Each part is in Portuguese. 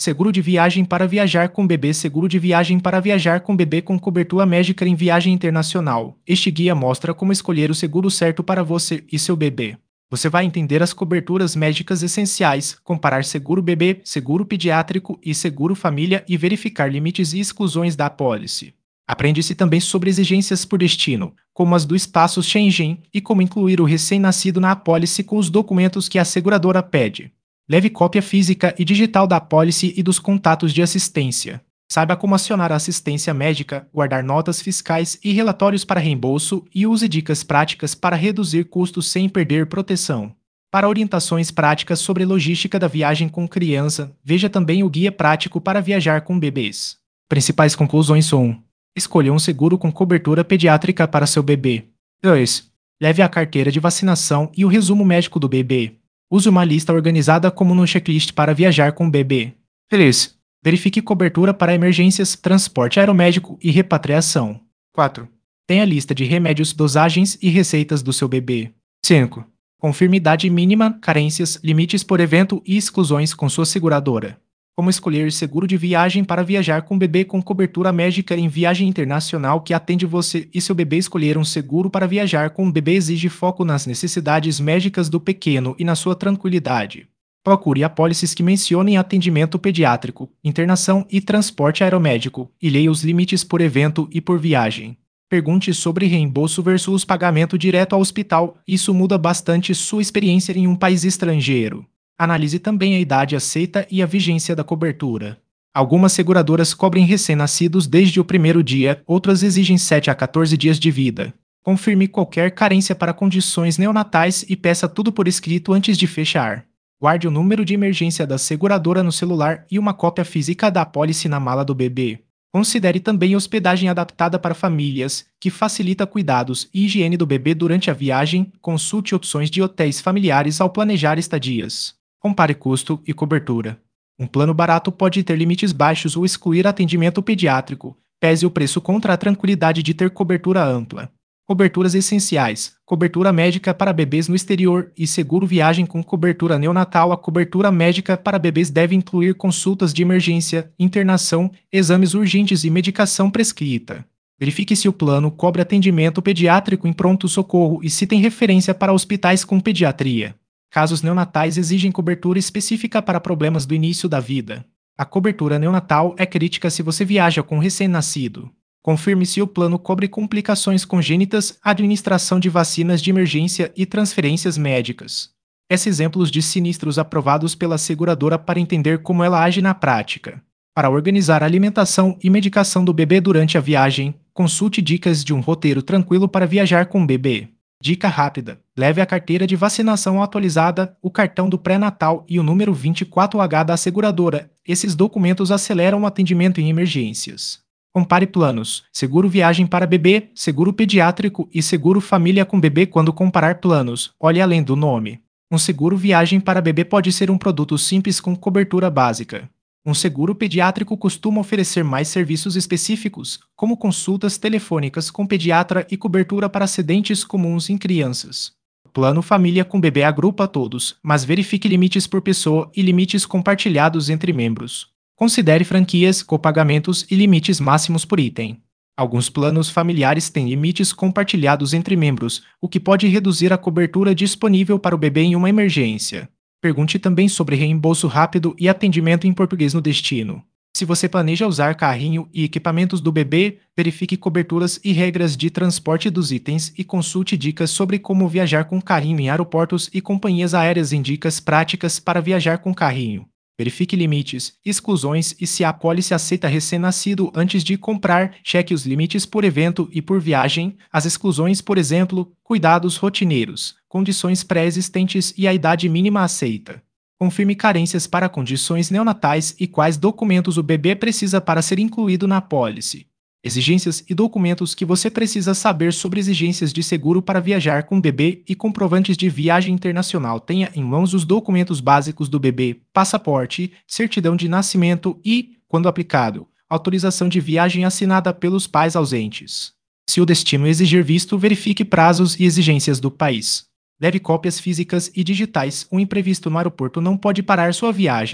Seguro de viagem para viajar com bebê. Seguro de viagem para viajar com bebê com cobertura médica em viagem internacional. Este guia mostra como escolher o seguro certo para você e seu bebê. Você vai entender as coberturas médicas essenciais, comparar seguro bebê, seguro pediátrico e seguro família e verificar limites e exclusões da apólice. Aprende-se também sobre exigências por destino, como as do espaço Schengen e como incluir o recém-nascido na apólice com os documentos que a seguradora pede. Leve cópia física e digital da apólice e dos contatos de assistência. Saiba como acionar a assistência médica, guardar notas fiscais e relatórios para reembolso e use dicas práticas para reduzir custos sem perder proteção. Para orientações práticas sobre logística da viagem com criança, veja também o Guia Prático para Viajar com Bebês. Principais conclusões são: escolha um seguro com cobertura pediátrica para seu bebê. 2. Leve a carteira de vacinação e o resumo médico do bebê. Use uma lista organizada como no checklist para viajar com o bebê. 3. Verifique cobertura para emergências, transporte aeromédico e repatriação. 4. Tenha lista de remédios, dosagens e receitas do seu bebê. 5. Confirme idade mínima, carências, limites por evento e exclusões com sua seguradora. Como escolher seguro de viagem para viajar com bebê com cobertura médica em viagem internacional que atende você e seu bebê. Escolher um seguro para viajar com o bebê exige foco nas necessidades médicas do pequeno e na sua tranquilidade. Procure apólices que mencionem atendimento pediátrico, internação e transporte aeromédico, e leia os limites por evento e por viagem. Pergunte sobre reembolso versus pagamento direto ao hospital, isso muda bastante sua experiência em um país estrangeiro. Analise também a idade aceita e a vigência da cobertura. Algumas seguradoras cobrem recém-nascidos desde o primeiro dia, outras exigem 7 a 14 dias de vida. Confirme qualquer carência para condições neonatais e peça tudo por escrito antes de fechar. Guarde o número de emergência da seguradora no celular e uma cópia física da apólice na mala do bebê. Considere também hospedagem adaptada para famílias, que facilita cuidados e higiene do bebê durante a viagem. Consulte opções de hotéis familiares ao planejar estadias. Compare custo e cobertura. Um plano barato pode ter limites baixos ou excluir atendimento pediátrico. Pese o preço contra a tranquilidade de ter cobertura ampla. Coberturas essenciais: cobertura médica para bebês no exterior e seguro viagem com cobertura neonatal. A cobertura médica para bebês deve incluir consultas de emergência, internação, exames urgentes e medicação prescrita. Verifique se o plano cobre atendimento pediátrico em pronto-socorro e se tem referência para hospitais com pediatria. Casos neonatais exigem cobertura específica para problemas do início da vida. A cobertura neonatal é crítica se você viaja com recém-nascido. Confirme se o plano cobre complicações congênitas, administração de vacinas de emergência e transferências médicas. Esses exemplos de sinistros aprovados pela seguradora para entender como ela age na prática. Para organizar a alimentação e medicação do bebê durante a viagem, consulte dicas de um roteiro tranquilo para viajar com o bebê. Dica rápida: leve a carteira de vacinação atualizada, o cartão do pré-natal e o número 24H da seguradora. Esses documentos aceleram o atendimento em emergências. Compare planos: seguro viagem para bebê, seguro pediátrico e seguro família com bebê. Quando comparar planos, olhe além do nome. Um seguro viagem para bebê pode ser um produto simples com cobertura básica. Um seguro pediátrico costuma oferecer mais serviços específicos, como consultas telefônicas com pediatra e cobertura para acidentes comuns em crianças. O plano família com bebê agrupa todos, mas verifique limites por pessoa e limites compartilhados entre membros. Considere franquias, copagamentos e limites máximos por item. Alguns planos familiares têm limites compartilhados entre membros, o que pode reduzir a cobertura disponível para o bebê em uma emergência. Pergunte também sobre reembolso rápido e atendimento em português no destino. Se você planeja usar carrinho e equipamentos do bebê, verifique coberturas e regras de transporte dos itens e consulte dicas sobre como viajar com carrinho em aeroportos e companhias aéreas em dicas práticas para viajar com carrinho. Verifique limites, exclusões e se a apólice aceita recém-nascido antes de comprar. Cheque os limites por evento e por viagem, as exclusões, por exemplo, cuidados rotineiros, condições pré-existentes e a idade mínima aceita. Confirme carências para condições neonatais e quais documentos o bebê precisa para ser incluído na apólice. Exigências e documentos que você precisa saber sobre exigências de seguro para viajar com bebê e comprovantes de viagem internacional. Tenha em mãos os documentos básicos do bebê, passaporte, certidão de nascimento e, quando aplicável, autorização de viagem assinada pelos pais ausentes. Se o destino exigir visto, verifique prazos e exigências do país. Leve cópias físicas e digitais. Um imprevisto no aeroporto não pode parar sua viagem.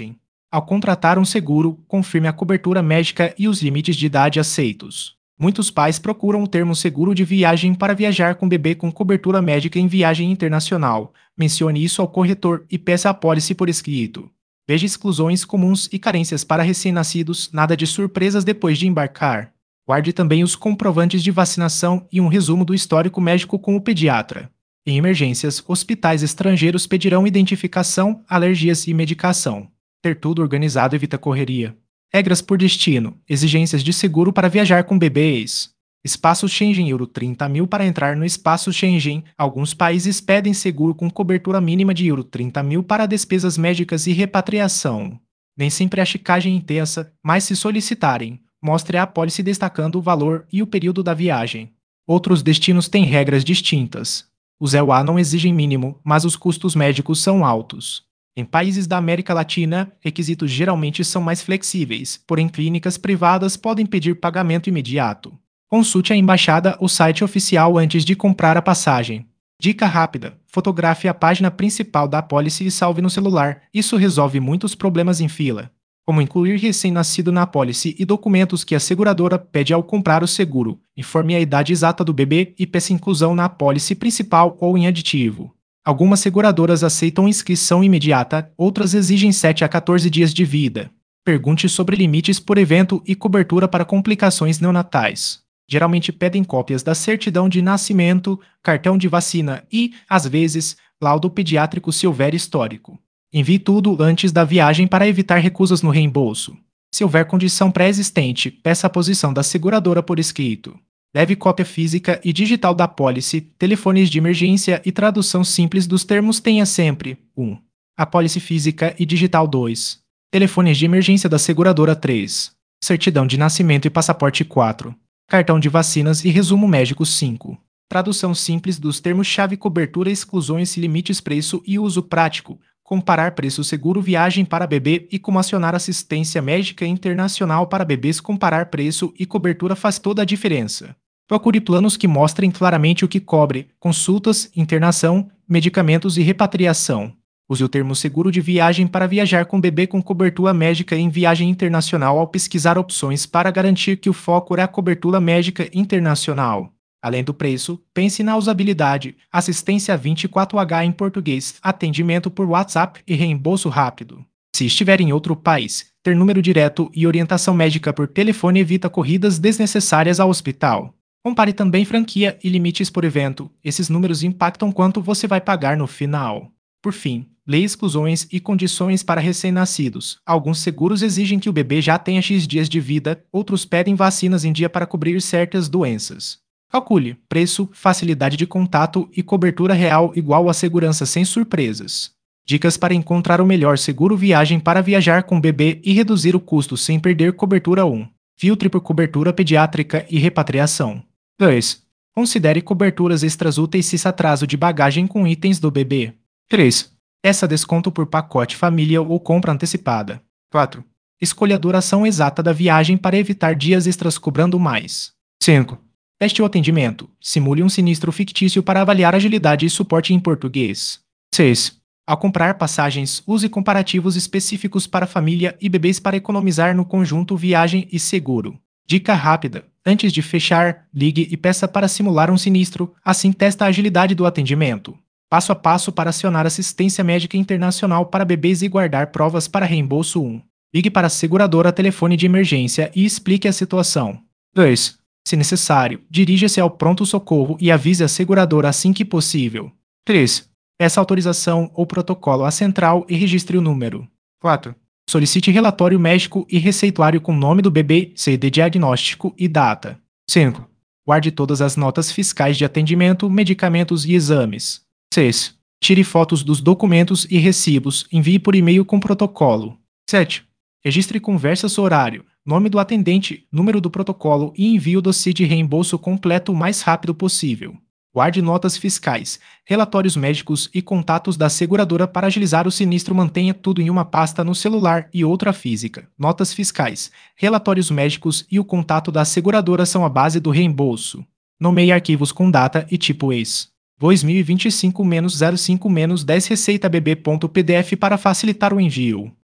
Ao contratar um seguro, confirme a cobertura médica e os limites de idade aceitos. Muitos pais procuram o termo seguro de viagem para viajar com bebê com cobertura médica em viagem internacional. Mencione isso ao corretor e peça a apólice por escrito. Veja exclusões comuns e carências para recém-nascidos, nada de surpresas depois de embarcar. Guarde também os comprovantes de vacinação e um resumo do histórico médico com o pediatra. Em emergências, hospitais estrangeiros pedirão identificação, alergias e medicação. Ter tudo organizado evita correria. Regras por destino. Exigências de seguro para viajar com bebês. Espaço Schengen Euro 30.000 para entrar no espaço Schengen. Alguns países pedem seguro com cobertura mínima de Euro 30.000 para despesas médicas e repatriação. Nem sempre a checagem intensa, mas se solicitarem, mostre a apólice destacando o valor e o período da viagem. Outros destinos têm regras distintas. Os EUA não exigem mínimo, mas os custos médicos são altos. Em países da América Latina, requisitos geralmente são mais flexíveis, porém clínicas privadas podem pedir pagamento imediato. Consulte a embaixada ou site oficial antes de comprar a passagem. Dica rápida: fotografe a página principal da apólice e salve no celular. Isso resolve muitos problemas em fila. Como incluir recém-nascido na apólice e documentos que a seguradora pede ao comprar o seguro. Informe a idade exata do bebê e peça inclusão na apólice principal ou em aditivo. Algumas seguradoras aceitam inscrição imediata, outras exigem 7 a 14 dias de vida. Pergunte sobre limites por evento e cobertura para complicações neonatais. Geralmente pedem cópias da certidão de nascimento, cartão de vacina e, às vezes, laudo pediátrico se houver histórico. Envie tudo antes da viagem para evitar recusas no reembolso. Se houver condição pré-existente, peça a posição da seguradora por escrito. Leve cópia física e digital da apólice, telefones de emergência e tradução simples dos termos tenha sempre 1. Apólice física e digital 2. Telefones de emergência da seguradora 3. Certidão de nascimento e passaporte 4. Cartão de vacinas e resumo médico 5. Tradução simples dos termos-chave cobertura, exclusões, limites, preço e uso prático. Comparar preço seguro viagem para bebê e como acionar assistência médica internacional para bebês. Comparar preço e cobertura faz toda a diferença. Procure planos que mostrem claramente o que cobre, consultas, internação, medicamentos e repatriação. Use o termo seguro de viagem para viajar com bebê com cobertura médica em viagem internacional ao pesquisar opções para garantir que o foco é a cobertura médica internacional. Além do preço, pense na usabilidade, assistência 24H em português, atendimento por WhatsApp e reembolso rápido. Se estiver em outro país, ter número direto e orientação médica por telefone evita corridas desnecessárias ao hospital. Compare também franquia e limites por evento, esses números impactam quanto você vai pagar no final. Por fim, leia exclusões e condições para recém-nascidos. Alguns seguros exigem que o bebê já tenha X dias de vida, outros pedem vacinas em dia para cobrir certas doenças. Calcule preço, facilidade de contato e cobertura real igual a segurança sem surpresas. Dicas para encontrar o melhor seguro viagem para viajar com bebê e reduzir o custo sem perder cobertura 1. Filtre por cobertura pediátrica e repatriação. 2. Considere coberturas extras úteis se atraso de bagagem com itens do bebê. 3. Peça desconto por pacote família ou compra antecipada. 4. Escolha a duração exata da viagem para evitar dias extras cobrando mais. 5. Teste o atendimento. Simule um sinistro fictício para avaliar agilidade e suporte em português. 6. Ao comprar passagens, use comparativos específicos para família e bebês para economizar no conjunto viagem e seguro. Dica rápida. Antes de fechar, ligue e peça para simular um sinistro, assim testa a agilidade do atendimento. Passo a passo para acionar assistência médica internacional para bebês e guardar provas para reembolso 1. Ligue para a seguradora telefone de emergência e explique a situação. 2. Se necessário, dirija-se ao pronto-socorro e avise a seguradora assim que possível. 3. Peça autorização ou protocolo à central e registre o número. 4. Solicite relatório médico e receituário com nome do bebê, CD diagnóstico e data. 5. Guarde todas as notas fiscais de atendimento, medicamentos e exames. 6. Tire fotos dos documentos e recibos, envie por e-mail com protocolo. 7. Registre conversas horário, nome do atendente, número do protocolo e envie o dossiê de reembolso completo o mais rápido possível. Guarde notas fiscais, relatórios médicos e contatos da seguradora para agilizar o sinistro. Mantenha tudo em uma pasta no celular e outra física. Notas fiscais, relatórios médicos e o contato da seguradora são a base do reembolso. Nomeie arquivos com data e tipo ex. 2025-05-10 receitabb.pdf para facilitar o envio.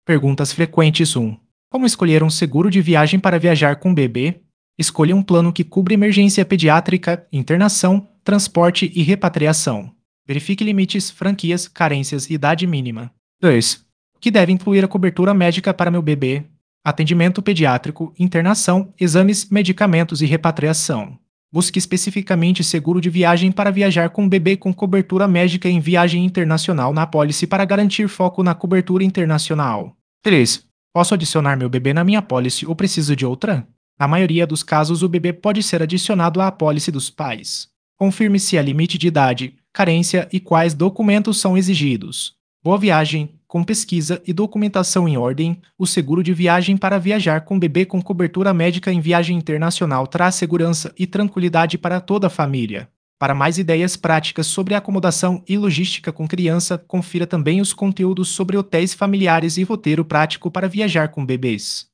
Perguntas frequentes 1. Como escolher um seguro de viagem para viajar com bebê? Escolha um plano que cubra emergência pediátrica, internação, transporte e repatriação. Verifique limites, franquias, carências e idade mínima. 2. O que deve incluir a cobertura médica para meu bebê? Atendimento pediátrico, internação, exames, medicamentos e repatriação. Busque especificamente seguro de viagem para viajar com bebê com cobertura médica em viagem internacional na apólice para garantir foco na cobertura internacional. 3. Posso adicionar meu bebê na minha apólice ou preciso de outra? Na maioria dos casos, o bebê pode ser adicionado à apólice dos pais. Confirme se há limite de idade, carência e quais documentos são exigidos. Boa viagem! Com pesquisa e documentação em ordem, o seguro de viagem para viajar com bebê com cobertura médica em viagem internacional traz segurança e tranquilidade para toda a família. Para mais ideias práticas sobre acomodação e logística com criança, confira também os conteúdos sobre hotéis familiares e roteiro prático para viajar com bebês.